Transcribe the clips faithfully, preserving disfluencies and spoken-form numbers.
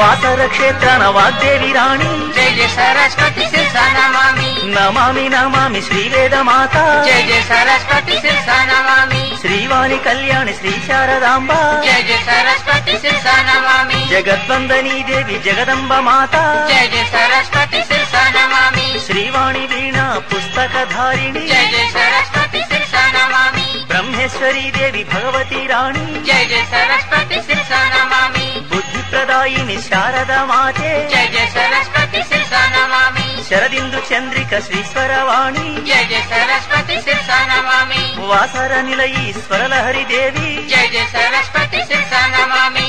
వాసర క్షేత్రాన వాగ్దేవి రాణి జయ జయ సరస్వతి శిరసా నమామి నమామి నమామి శ్రీవేద మాత జయ జయ సరస్వతి శిరసా నమామి శ్రీవాణి కళ్యాణి శ్రీ శారదాంబ జయ జయ సరస్వతి శిరసా నమామి జగద్వందనీ దేవి జగదంబ మాత జయ జయ సరస్వతి శిరసా నమామి శ్రీవాణి వీణా పుస్తకధారిణి జయ జయ సరస్వతి శిరసా నమామి బ్రహ్మేశ్వరీ దేవి భగవతి రాణి జయ జయ సరస్వతి శిరసా నమామి బుద్ధి ప్రదాయిని శారదా మాతే జయ జయ సరస్వతి శిరసా నమామి శరదిందు చంద్రిక శ్రీశ్వరవాణి జయ జయ సరస్వతి శిరసా నమామి వాసర నిలయీ స్వరలహరి దేవి జయ జయ సరస్వతి శిరసా నమామి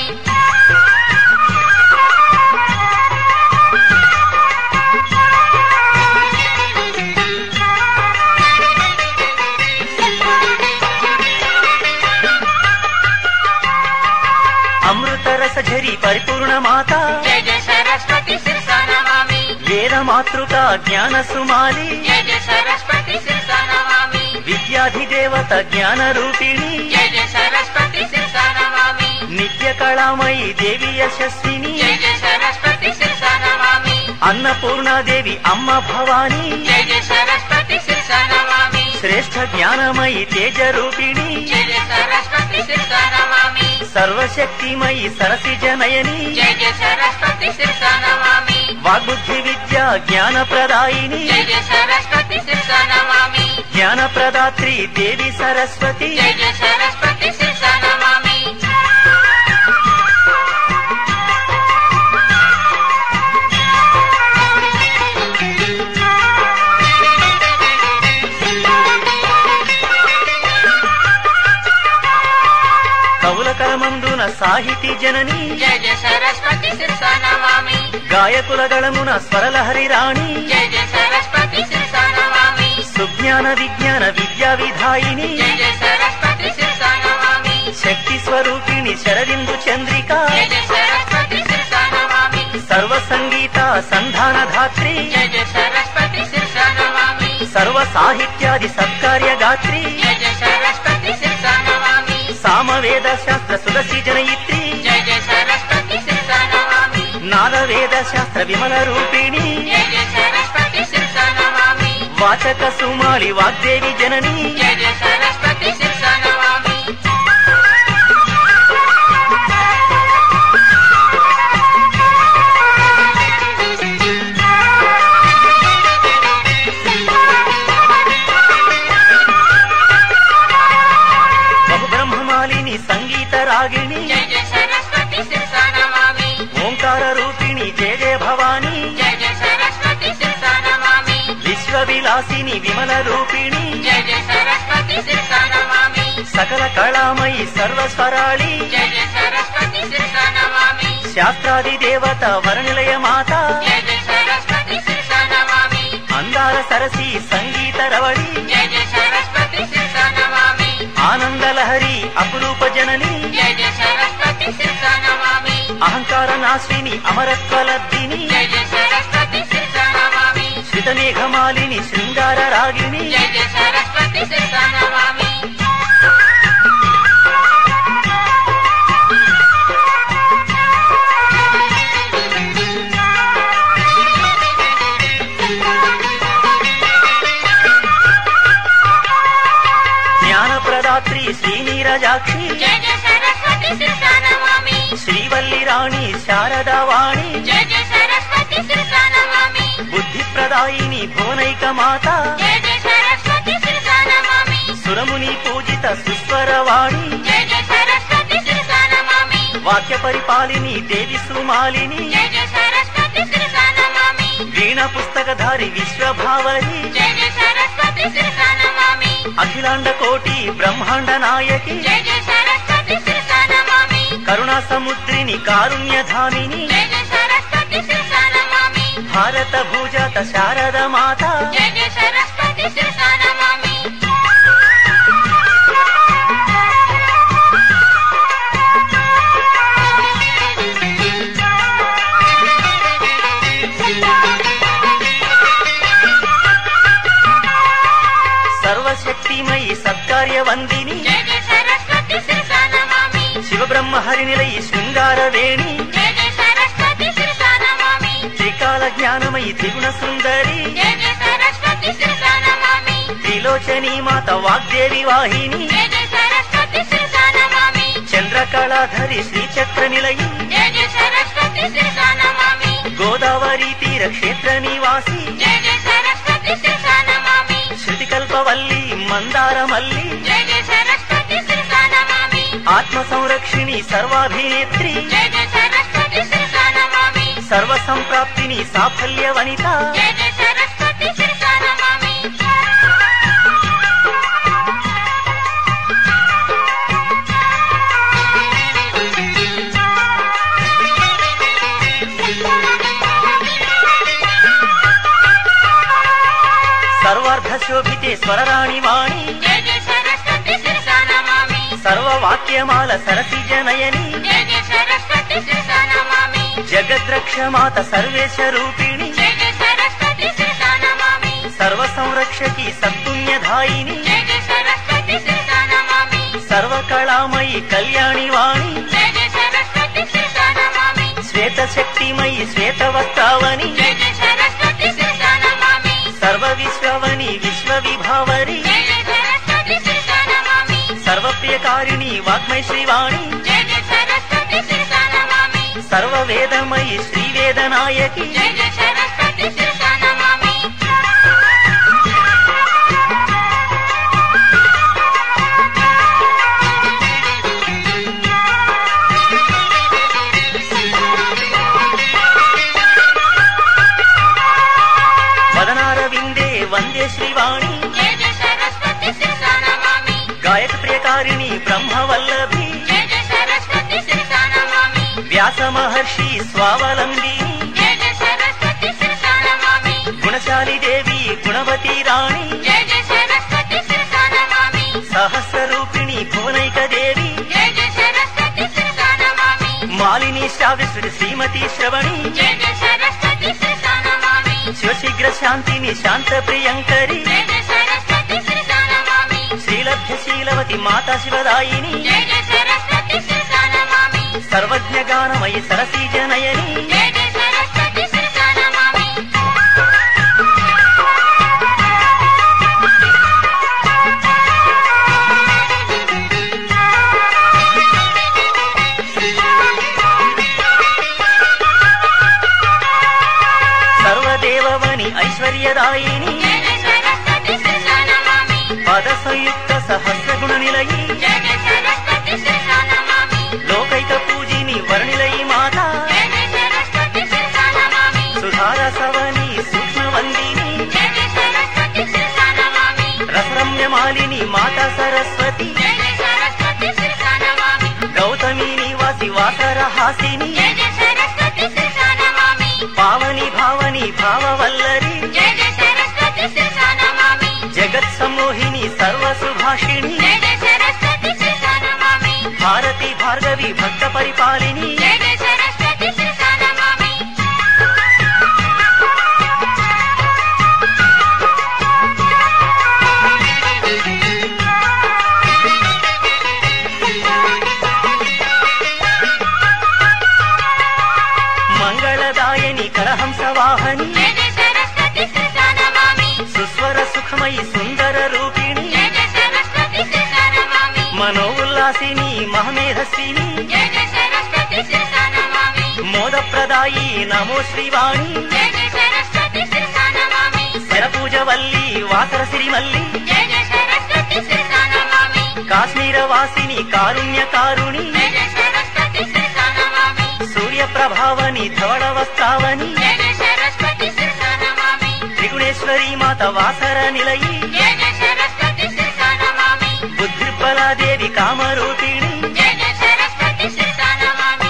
అమృత రస ఝరి పరిపూర్ణ మాత జయ జయ సరస్వతి శిరసా నమామి వేద మాతృక జ్ఞాన సుమాలి జయ జయ సరస్వతి శిరసా నమామి విద్యాధిదేవత జ్ఞాన రూపిణి జయ జయ సరస్వతి శిరసా నమామి నిత్య కళామయీ దేవి యశస్విని జయ జయ సరస్వతి శిరసా నమామి అన్నపూర్ణాదేవి అమ్మ భవాని జయ జయ సరస్వతి శిరసా నమామి శ్రేష్ఠ జ్ఞానమయీ తేజ రూపిణి జయ జయ సరస్వతి శిరసా నమామి సర్వశక్తిమయీ సరసిజ నయని జయ జయ సరస్వతి శిరసా నమామి వాగ్బుద్ధి విద్యా జ్ఞాన ప్రదాయిని జయ జయ సరస్వతి శిరసా నమామి జ్ఞాన ప్రదాత్రి దేవి సరస్వతి జయ జయ సరస్వతి శిరసా నమామి కవుల కలమందున సాహితీ జనని జయ జయ సరస్వతి శిరసా నమామి గాయకుల గళమున స్వరలహరి రాణి జయ జయ సరస్వతి శిరసా నమామి సుజ్ఞాన విజ్ఞాన విద్యా విధాయిని జయ జయ సరస్వతి శిరసా నమామి శక్తి స్వరూపిణి శరదిందు చంద్రిక జయ జయ సరస్వతి శిరసా నమామి సర్వ సంగీత సంధాన ధాత్రి జయ జయ సరస్వతి శిరసా నమామి సర్వ సాహిత్యాది సత్కార్య గాత్రి జయ జయ సరస్వతి శిరసా నమామి సామవేద శాస్త్ర సుదసి జనయిత్రి జయ జయ సరస్వతి శిరసా నమామి నాదవేద శాస్త్ర విమల రూపిణి జయ జయ సరస్వతి శిరసా నమామి వాచక సుమాళి వాగ్దేవి జనని జయ జయ సరస్వతి శిరసా నమామి బహుబ్రహ్మమాలిని సంగీత రాగిణి జయ జయ సరస్వతి శిరసా నమామి ఓంకార రూపిణి జయ జయ భవాని జయ జయ సరస్వతి శిరసా నమామి విశ్వ విలాసిని విమల రూపిణి జయ జయ సరస్వతి శిరసా నమామి సకల కళామయి సర్వస్వరాళి జయ జయ సరస్వతి శిరసా నమామి శాస్త్రాది దేవత వరనిలయ మాత జయ జయ సరస్వతి శిరసా నమామి అందాల సరసి సంగీత రవళి జయ జయ సరస్వతి శిరసా నమామి ఆనందలహరి అపురూప జనని జయ జయ సరస్వతి శిరసా నమామి అహంకార నాశిని అమరత్వలబ్ధిని జయ జయ సరస్వతి శిరసా నమామి శ్రితమేఘమాలిని శృంగార రాగిణి జయ జయ సరస్వతి శిరసా నమామి జ్ఞాన ప్రదాత్రి శ్రీనీరజాక్షి జయ జయ సరస్వతి శిరసా నమామి శ్రీవల్లి రాణి శారదా వాణి జయ జయ సరస్వతి శిరసా నమామి బుద్ధి ప్రదాయిని భువనైక మాత జయ జయ సరస్వతి శిరసా నమామి సురముని పూజిత సుస్వరవాణి జయ జయ సరస్వతి శిరసా నమామి వాక్య పరిపాలిని దేవి సుమాలిని జయ జయ సరస్వతి శిరసా నమామి వీణ పుస్తకధారి విశ్వభావరి జయ జయ సరస్వతి శిరసా నమామి అఖిలాండ కోటి బ్రహ్మాండ నాయకి జయ జయ సరస్వతి శిరసా నమామి కరుణా సముద్రిని కారుణ్యధామిని జయ జయ సరస్వతి శిరసా నమామి భారత భూజాత శారద మాత జయ జయ సరస్వతి శిరసా నమామి సర్వశక్తిమయి సత్కార్య వందిని జయ జయ సరస్వతి శిరసా నమామి శివ బ్రహ్మ హరినిలయి శృంగార వేణి జయ జయ సరస్వతి జ్ఞానమయి త్రిగుణ సుందరి జయ జయ సరస్వతి శిరసా నమామి త్రిలోచనీ మాత వాగ్దేవి వాహిని జయ జయ సరస్వతి శిరసా నమామి చంద్రకళాధరి శ్రీచక్ర నిలయి జయ జయ సరస్వతి శిరసా నమామి గోదావరి తీర క్షేత్ర నివాసి జయ జయ సరస్వతి శిరసా నమామి శృతికల్పవల్లి మందార మల్లి జయ జయ సరస్వతి శిరసా నమామి ఆత్మ సంరక్షిణి సర్వాభినేత్రి జయ జయ సరస్వతి శిరసా నమామి సర్వ సంప్రాప్తిని సాఫల్య వనిత జయ జయ సరస్వతి శిరసా నమామి సర్వార్థ శోభితే స్వరరాణి వాణి జయ జయ సరస్వతి శిరసా నమామి సర్వవాక్యమాల సరసిజ నయని జయ జయ సరస్వతి శిరసా నమామి జగద్రక్షమాత సర్వేశ రూపిణి జయ జయ సరస్వతి శిరసా నమామి సర్వ సంరక్షకి సత్పుణ్యధాయిని జయ జయ సరస్వతి శిరసా నమామి సర్వకళామయి కళ్యాణి వాణి జయ జయ సరస్వతి శిరసా నమామి శ్వేత శక్తిమయి శ్వేత వస్త్రావని జయ జయ సరస్వతి శిరసా నమామి సర్వ విశ్వవని విశ్వ విభావరి జయ జయ సరస్వతి శిరసా నమామి సర్వప్రియకారిణి వాగ్మై శ్రీవాణి జయ జయ సరస్వతి శిరసా నమామి సర్వ వేదమయి శ్రీవేద నాయకి జయ జయ సరస్వతి శిరసా నమామి వదనారవిందే వందే శ్రీవాణి జయ జయ సరస్వతి శిరసా నమామి గాయక ప్రియకారిణి బ్రహ్మవల్లభి జయ జయ సరస్వతి శిరసా నమామి వ్యాస మహర్షి స్వావలంబిని జయ జయ సరస్వతి శిరసా నమామి గుణశాలి దేవి గుణవతి రాణి జయ జయ సరస్వతి శిరసా నమామి సహస్ర రూపిణి భువనైక దేవి జయ జయ సరస్వతి శిరసా నమామి మాలిని శ్రావ్యశ్రీ శ్రీమతి శ్రవణి జయ జయ సరస్వతి శిరసా నమామి శివశీఘ్ర శాంతిని శాంత ప్రియంకరి జయ జయ సరస్వతి శిరసా నమామి శ్రీలభ్య శీలవతి మాతా శివదాయిని జయ జయ సరస్వతి శిరసా నమామి సర్వజ్ఞ గానమయి సరసీజ నయని జయ జయ సరస్వతి శిరసా నమామి సర్వదేవవని ఐశ్వర్యదాయిని జయ జయ సరస్వతి శిరసా నమామి పద సంయుక్త సహస్ర గుణ నిలయి జయ జయ సరస్వతి శిరసా నమామి లోకైక పూజిని వర్ణిలయి మాత జయ జయ సరస్వతి శిరసా నమామి సుధారసవని సూక్ష్మవందిని జయ జయ సరస్వతి శిరసా నమామి రసరమ్యమాలిని మాతా సరస్వతి జయ జయ సరస్వతి శిరసా నమామి గౌతమి నివాసి వాసరహాసిని జయ జయ సరస్వతి శిరసా నమామి పావని భావని భావవల్లరి జయ జయ సరస్వతి శిరసా నమామి జగత్ సమ్మోహిని సర్వసుభాషిణి జయ జయ సరస్వతి శిరసా నమామి భారతి భార్గవి భక్త పరిపాలిని జయ జయ సరస్వతి శిరసా నమామి మంగళదాయని కరహంస వాహని జయ జయ సరస్వతి శిరసా నమామి సుస్వర సుఖమయి సుందర రూపిణి జయ జయ సరస్వతి శిరసా నమామి మనో ఉల్లాసిని మహమేధస్విని జయ జయ సరస్వతి శిరసా నమామి మోదప్రదాయి నమో శ్రీవాణి జయ జయ సరస్వతి శిరసా నమామి శరపూజ వల్లి వాసర సిరిమల్లి జయ జయ సరస్వతి శిరసా నమామి కాశ్మీర వాసిని కారుణ్య కారుణి జయ జయ సరస్వతి శిరసా నమామి సూర్య ప్రభావని ధవళ వస్త్రావని జయ జయ సరస్వతి శిరసా నమామి త్రిగుణేశ్వరి మాత వాసర నిలయి జయ జయ సరస్వతి శిరసా నమామి బుద్ధిర్బలాదేవి కామరూపిణి జయ జయ సరస్వతి శిరసా నమామి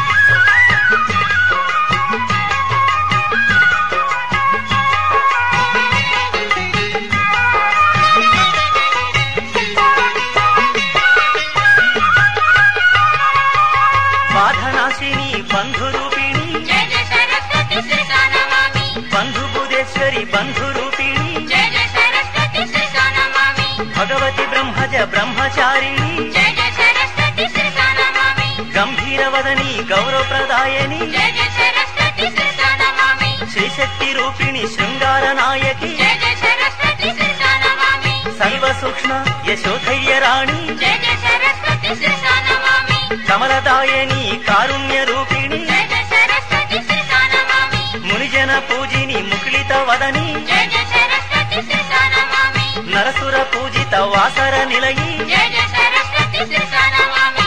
బాధనాశిని బంధురూపిణి జయ జయ సరస్వతి శిరసా నమామి బంధుబుధేశ్వరి బంధురూపిణి జయ జయ సరస్వతి శిరసా నమామి భగవతి బ్రహ్మజ బ్రహ్మచారిణి జయ జయ సరస్వతి శిరసా నమామి గంభీరవదని గౌరవప్రదాయని జయ జయ సరస్వతి శిరసా నమామి శ్రీశక్తి రూపిణి శృంగార నాయకి జయ జయ సరస్వతి శిరసా నమామి సర్వ సూక్ష్మ యశోధైర్య రాణి జయ జయ సరస్వతి శిరసా నమామి కమలదాయని కారుణ్య రూపిణి జయ జయ సరస్వతి శిరసా నమామి మునిజన పూజిని ముకుళిత వదని జయ జయ సరస్వతి శిరసా నమామి నరసుర పూజిత వాసర నిలయి జయ జయ సరస్వతి శిరసా నమామి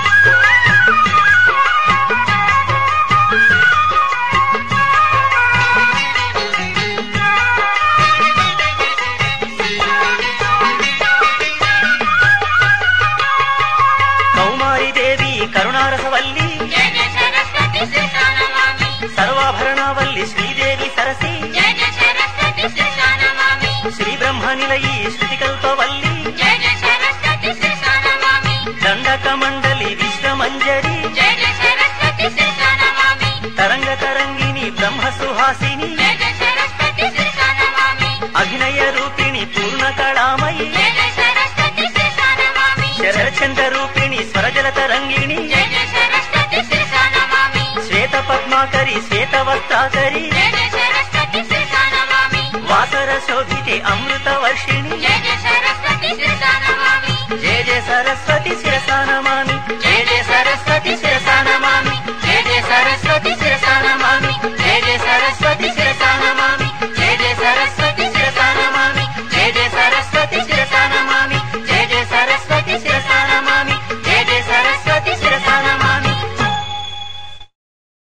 కౌమారి దేవి కరుణారసవల్లి జయ జయ సరస్వతి శిరసా నమామి సర్వాభరణవల్లి శ్రీదేవి సరసి జయ జయ సరస్వతి శిరసా నమామి శ్రీ బ్రహ్మ నిలయి శృతికల్పవల్లి జయ జయ సరస్వతి శిరసా నమామి దండక మండలి విశ్వమంజరి జయ జయ సరస్వతి శిరసా నమామి తరంగ తరంగిణి బ్రహ్మ సుహాసిని జయ జయ సరస్వతి శిరసా నమామి అభినయ రూపిణి పూర్ణ కళామయి జయ జయ సరస్వతి శిరసా నమామి శరచంద్ర రూపిణి స్వరజల తరంగిణి జయ జయ సరస్వతి శిరసా నమామి శ్వేత పద్మాకరి శ్వేత వస్త్రాకరి జయ జయ సరస్వతి శిరసా నమామి వాసర శోభితే అమృత వర్షిణి జయ జయ సరస్వతి శిరసా నమామి జయ జయ సరస్వతి శిరసాన